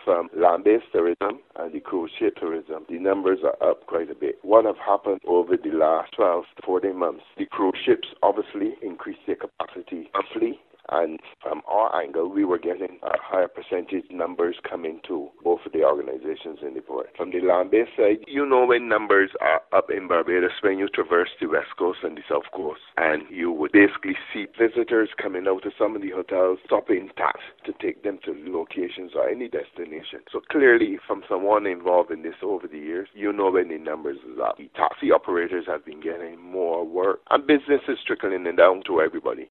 from land-based tourism and the cruise ship tourism, the numbers are up quite a bit. What have happened over the last 12 to 14 months? The cruise ships obviously increased their capacity monthly, and from our angle, we were getting a higher percentage numbers coming to both of the organizations in the port. From the land-based side, when numbers are up in Barbados, when you traverse the west coast and the south coast, and you would basically see visitors coming out of some of the hotels, stopping taxi to take them to locations or any destination. So clearly, from someone involved in this over the years, when the numbers is up. The taxi operators have been getting more work, and business is trickling down to everybody.